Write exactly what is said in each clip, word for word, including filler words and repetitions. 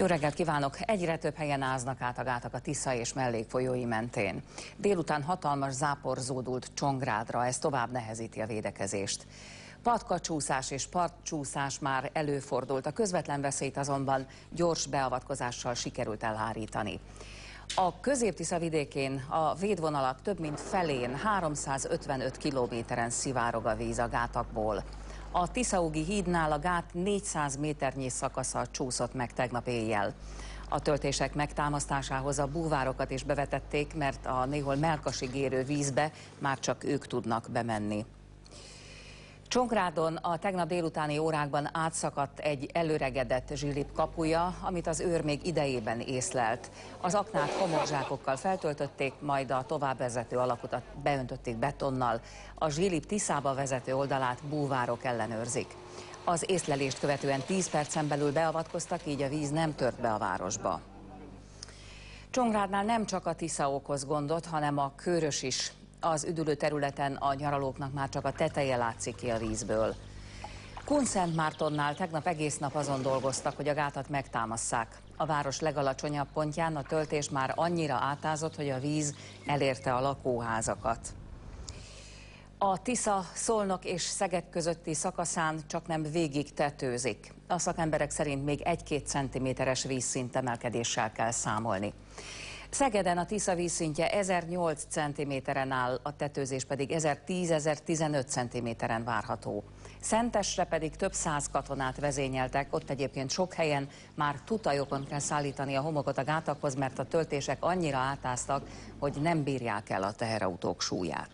Jó reggelt kívánok! Egyre több helyen áznak át a gátak a Tisza és mellékfolyói mentén. Délután hatalmas zápor zúdult Csongrádra, ez tovább nehezíti a védekezést. Patkacsúszás és partcsúszás már előfordult, a közvetlen veszélyt azonban gyors beavatkozással sikerült elhárítani. A Közép-Tisza vidékén a védvonalak több mint felén, háromszázötvenöt kilométeren szivárog a víz a gátakból. A Tiszaúgi hídnál a gát négyszáz méternyi szakasza csúszott meg tegnap éjjel. A töltések megtámasztásához a búvárokat is bevetették, mert a néhol mellkasig érő vízbe már csak ők tudnak bemenni. Csongrádon a tegnap délutáni órákban átszakadt egy előregedett zsilip kapuja, amit az őr még idejében észlelt. Az aknát homokzsákokkal feltöltötték, majd a továbbvezető alakutat beöntötték betonnal. A zsilip Tiszába vezető oldalát búvárok ellenőrzik. Az észlelést követően tíz percen belül beavatkoztak, így a víz nem tört be a városba. Csongrádnál nem csak a Tisza okoz gondot, hanem a Kőrös is. Az üdülő területen a nyaralóknak már csak a teteje látszik ki a vízből. Kunszentmártonnál tegnap egész nap azon dolgoztak, hogy a gátat megtámasszák. A város legalacsonyabb pontján a töltés már annyira átázott, hogy a víz elérte a lakóházakat. A Tisza, Szolnok és Szeged közötti szakaszán csaknem végig tetőzik. A szakemberek szerint még egy-két centiméteres vízszint emelkedéssel kell számolni. Szegeden a Tisza vízszintje ezernyolc centiméteren áll, a tetőzés pedig ezertíz-ezertizenöt centiméteren várható. Szentesre pedig több száz katonát vezényeltek, ott egyébként sok helyen már tutajokon kell szállítani a homokot a gátakhoz, mert a töltések annyira átáztak, hogy nem bírják el a teherautók súlyát.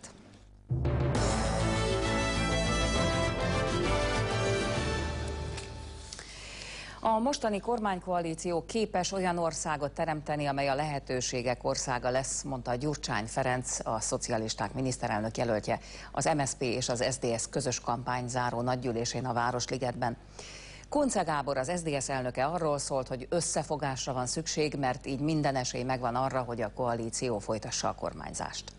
A mostani kormánykoalíció képes olyan országot teremteni, amely a lehetőségek országa lesz, mondta Gyurcsány Ferenc, a szocialisták miniszterelnök jelöltje, az em es zé pé és az es zé dé es közös kampányzáró nagygyűlésén a Városligetben. Kunce Gábor, az es zé dé es elnöke arról szólt, hogy összefogásra van szükség, mert így minden esély megvan arra, hogy a koalíció folytassa a kormányzást.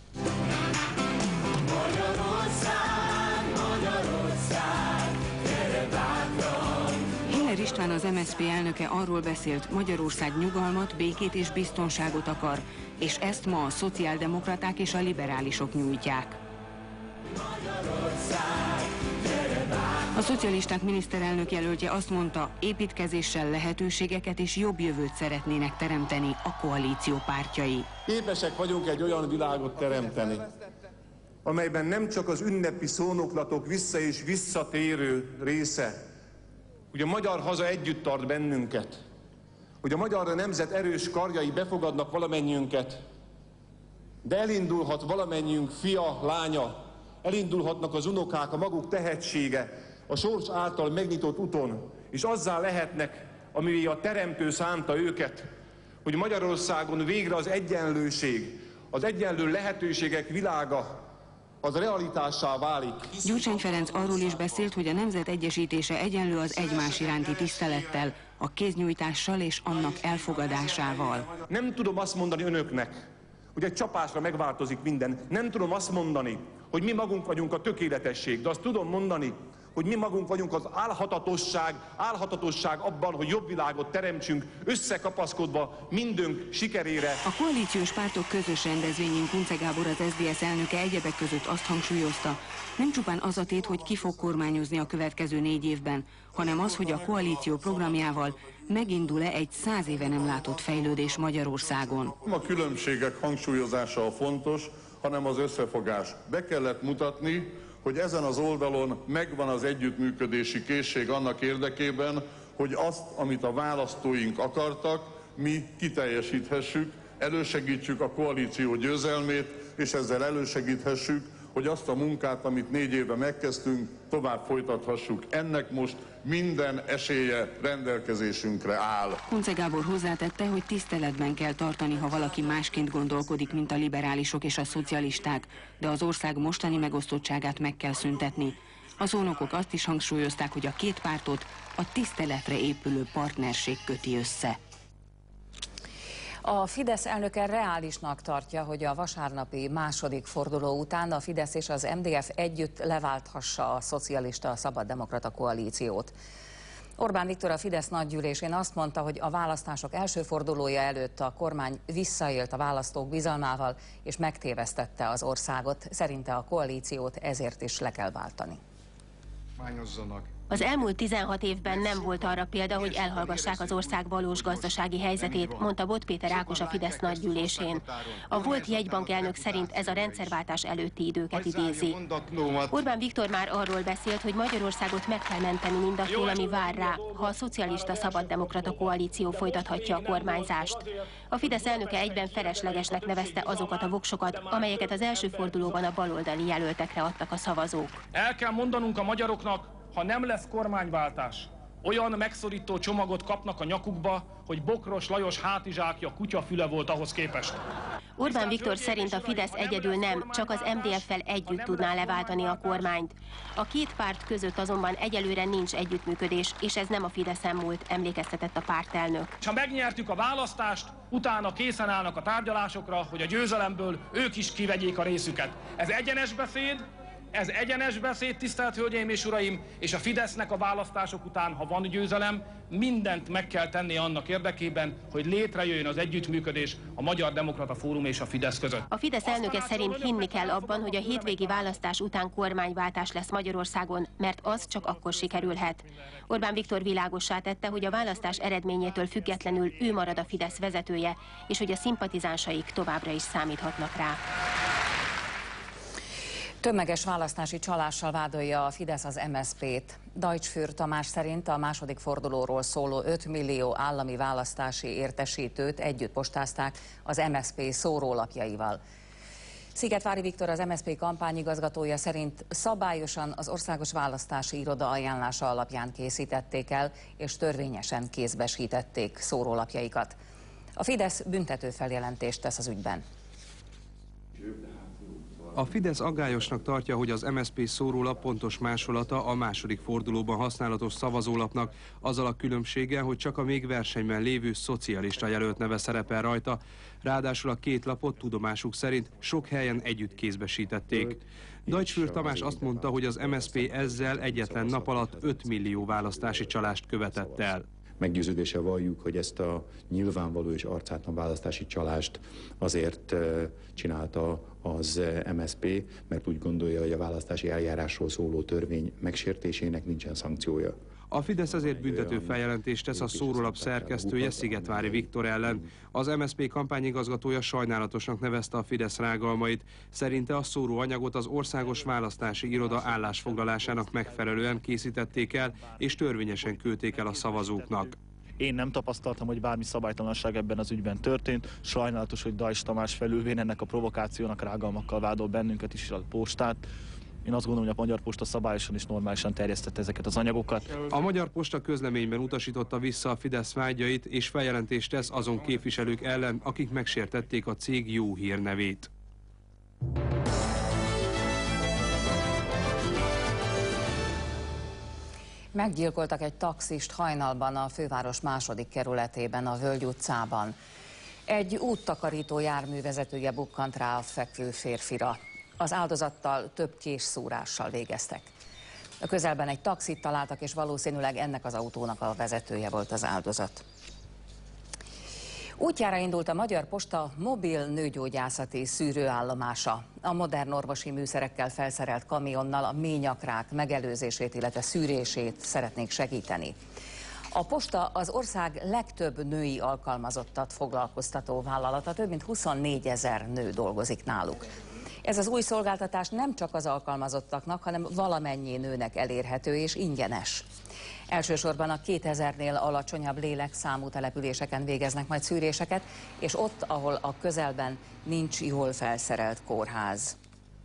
Heller István, az em es zé pé elnöke arról beszélt, Magyarország nyugalmat, békét és biztonságot akar, és ezt ma a szociáldemokraták és a liberálisok nyújtják. A szocialisták miniszterelnök jelöltje azt mondta, építkezéssel lehetőségeket és jobb jövőt szeretnének teremteni a koalíció pártjai. Képesek vagyunk egy olyan világot teremteni, amelyben nem csak az ünnepi szónoklatok vissza és visszatérő része, hogy a magyar haza együtt tart bennünket, hogy a magyar nemzet erős karjai befogadnak valamennyiünket, de elindulhat valamennyiünk fia, lánya, elindulhatnak az unokák a maguk tehetsége, a sors által megnyitott úton, és azzá lehetnek, amivé a teremtő szánta őket, hogy Magyarországon végre az egyenlőség, az egyenlő lehetőségek világa, az realitássá válik. Gyurcsány Ferenc arról is beszélt, hogy a nemzet egyesítése egyenlő az egymás iránti tisztelettel, a kéznyújtással és annak elfogadásával. Nem tudom azt mondani önöknek, hogy egy csapásra megváltozik minden. Nem tudom azt mondani, hogy mi magunk vagyunk a tökéletesség, de azt tudom mondani, hogy mi magunk vagyunk az álhatatosság, álhatatosság abban, hogy jobb világot teremtsünk, összekapaszkodva mindünk sikerére. A koalíciós pártok közös rendezvényén Kunce Gábor, az es zé dé es elnöke egyebek között azt hangsúlyozta, nem csupán az a tét, hogy ki fog kormányozni a következő négy évben, hanem az, hogy a koalíció programjával megindul-e egy száz éve nem látott fejlődés Magyarországon. Nem a különbségek hangsúlyozása a fontos, hanem az összefogás. Be kellett mutatni, hogy ezen az oldalon megvan az együttműködési készség annak érdekében, hogy azt, amit a választóink akartak, mi kiteljesíthessük, elősegítsük a koalíció győzelmét, és ezzel elősegíthessük, hogy azt a munkát, amit négy éve megkezdtünk, tovább folytathassuk. Ennek most minden esélye rendelkezésünkre áll. Kunce Gábor hozzátette, hogy tiszteletben kell tartani, ha valaki másként gondolkodik, mint a liberálisok és a szocialisták, de az ország mostani megosztottságát meg kell szüntetni. A szónokok azt is hangsúlyozták, hogy a két pártot a tiszteletre épülő partnerség köti össze. A Fidesz elnöke reálisnak tartja, hogy a vasárnapi második forduló után a Fidesz és az em dé ef együtt leválthassa a szocialista szabaddemokrata koalíciót. Orbán Viktor a Fidesz nagygyűlésén azt mondta, hogy a választások első fordulója előtt a kormány visszaélt a választók bizalmával és megtévesztette az országot. Szerinte a koalíciót ezért is le kell váltani. Az elmúlt tizenhat évben nem volt arra példa, hogy elhallgassák az ország valós gazdasági helyzetét, mondta Bot Péter Ákos a Fidesz nagygyűlésén. A volt jegybank elnök szerint ez a rendszerváltás előtti időket idézi. Orbán Viktor már arról beszélt, hogy Magyarországot meg kell menteni mindattól, ami vár rá, ha a szocialista szabaddemokrata koalíció folytathatja a kormányzást. A Fidesz elnöke egyben feleslegesnek nevezte azokat a voksokat, amelyeket az első fordulóban a baloldali jelöltekre adtak a szavazók. El kell mondanunk a magyaroknak, ha nem lesz kormánywáltás, olyan megszorító csomagot kapnak a nyakukba, hogy Bokros Lajos hátizsákja kutyafüle volt ahhoz képest. Orbán Viktor szerint a Fidesz egyedül nem, csak az em dé ef-fel együtt tudná leváltani a kormányt. A két párt között azonban egyelőre nincs együttműködés, és ez nem a Fideszen múlt, emlékeztetett a pártelnök. Ha megnyertük a választást, utána készen állnak a tárgyalásokra, hogy a győzelemből ők is kivegyék a részüket. Ez egyenes beszéd, Ez egyenes beszéd, tisztelt Hölgyeim és Uraim, és a Fidesznek a választások után, ha van győzelem, mindent meg kell tenni annak érdekében, hogy létrejöjjön az együttműködés a Magyar Demokrata Fórum és a Fidesz között. A Fidesz elnöke szerint hinni kell abban, hogy a hétvégi választás után kormányváltás lesz Magyarországon, mert az csak akkor sikerülhet. Orbán Viktor világossá tette, hogy a választás eredményétől függetlenül ő marad a Fidesz vezetője, és hogy a szimpatizánsaik továbbra is számíthatnak rá. Tömeges választási csalással vádolja a Fidesz az em es zé pét. Deutsch Tamás szerint a második fordulóról szóló öt millió állami választási értesítőt együtt postázták az em es zé pé szórólapjaival. Szigetvári Viktor, az em es zé pé kampányigazgatója szerint szabályosan az Országos Választási Iroda ajánlása alapján készítették el, és törvényesen kézbesítették szórólapjaikat. A Fidesz büntető feljelentést tesz az ügyben. A Fidesz aggályosnak tartja, hogy az em es zé pé szórólap pontos másolata a második fordulóban használatos szavazólapnak, azzal a különbséggel, hogy csak a még versenyben lévő szocialista jelölt neve szerepel rajta, ráadásul a két lapot tudomásuk szerint sok helyen együtt kézbesítették. Deutsch Tamás azt mondta, hogy az em es zé pé ezzel egyetlen nap alatt öt millió választási csalást követett el. Meggyőződéssel valljuk, hogy ezt a nyilvánvaló és arcátlan választási csalást azért csinálta az em es zé pé, mert úgy gondolja, hogy a választási eljárásról szóló törvény megsértésének nincsen szankciója. A Fidesz ezért büntető feljelentést tesz a szórólap szerkesztője, Szigetvári Viktor ellen. Az em es zé pé kampányigazgatója sajnálatosnak nevezte a Fidesz rágalmait. Szerinte a szóróanyagot az Országos Választási Iroda állásfoglalásának megfelelően készítették el, és törvényesen küldték el a szavazóknak. Én nem tapasztaltam, hogy bármi szabálytalanság ebben az ügyben történt. Sajnálatos, hogy Deutsch Tamás felülvén ennek a provokációnak rágalmakkal vádol bennünket is a postát. Én azt gondolom, hogy a Magyar Posta szabályosan és normálisan terjesztette ezeket az anyagokat. A Magyar Posta közleményben utasította vissza a Fidesz vágyait, és feljelentést tesz azon képviselők ellen, akik megsértették a cég jó hírnevét. Meggyilkoltak egy taxist hajnalban a főváros második kerületében, a Völgy utcában. Egy úttakarító járművezetője bukkant rá a fekvő férfira. Az áldozattal több késszúrással végeztek. A közelben egy taxit találtak, és valószínűleg ennek az autónak a vezetője volt az áldozat. Útjára indult a Magyar Posta mobil nőgyógyászati szűrőállomása. A modern orvosi műszerekkel felszerelt kamionnal a ményakrák megelőzését, illetve szűrését szeretnék segíteni. A Posta az ország legtöbb női alkalmazottat foglalkoztató vállalata, több mint huszonnégy ezer nő dolgozik náluk. Ez az új szolgáltatás nem csak az alkalmazottaknak, hanem valamennyi nőnek elérhető és ingyenes. Elsősorban a kétezernél alacsonyabb lélekszámú településeken végeznek majd szűréseket, és ott, ahol a közelben nincs jól felszerelt kórház.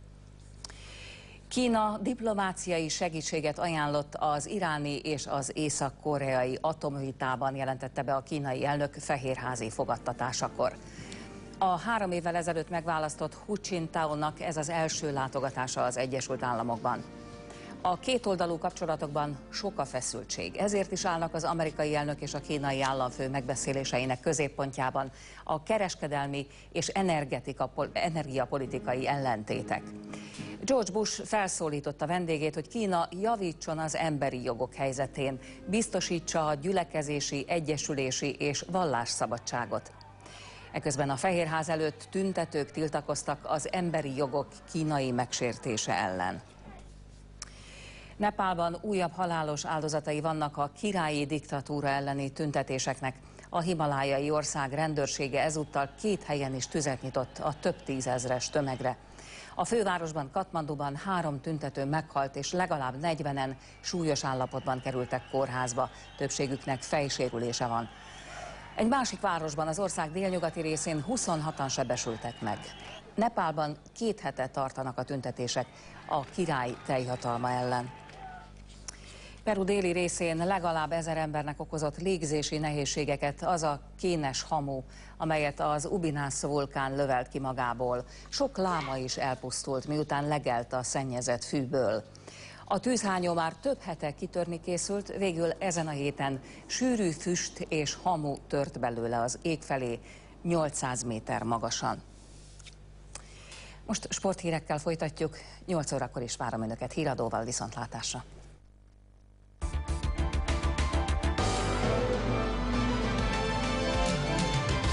Kína diplomáciai segítséget ajánlott az iráni és az észak-koreai atomvitában, jelentette be a kínai elnök fehérházi fogadtatásakor. A három évvel ezelőtt megválasztott Hu Jintao-nak ez az első látogatása az Egyesült Államokban. A kétoldalú kapcsolatokban sok a feszültség, ezért is állnak az amerikai elnök és a kínai államfő megbeszéléseinek középpontjában a kereskedelmi és energiapolitikai ellentétek. George Bush felszólította vendégét, hogy Kína javítson az emberi jogok helyzetén, biztosítsa a gyülekezési, egyesülési és vallásszabadságot. Eközben a Fehérház előtt tüntetők tiltakoztak az emberi jogok kínai megsértése ellen. Nepálban újabb halálos áldozatai vannak a királyi diktatúra elleni tüntetéseknek. A himalájai ország rendőrsége ezúttal két helyen is tüzet nyitott a több tízezres tömegre. A fővárosban, Katmanduban három tüntető meghalt, és legalább negyvenen súlyos állapotban kerültek kórházba. Többségüknek fejsérülése van. Egy másik városban, az ország délnyugati részén huszonhatan sebesültek meg. Nepálban két hete tartanak a tüntetések a király teljhatalma ellen. Peru déli részén legalább ezer embernek okozott légzési nehézségeket az a kénes hamu, amelyet az Ubinász vulkán lövelt ki magából. Sok láma is elpusztult, miután legelt a szennyezett fűből. A tűzhányó már több hete kitörni készült, végül ezen a héten sűrű füst és hamu tört belőle az ég felé nyolcszáz méter magasan. Most sporthírekkel folytatjuk, nyolc órakor is várom Önöket híradóval, viszontlátásra.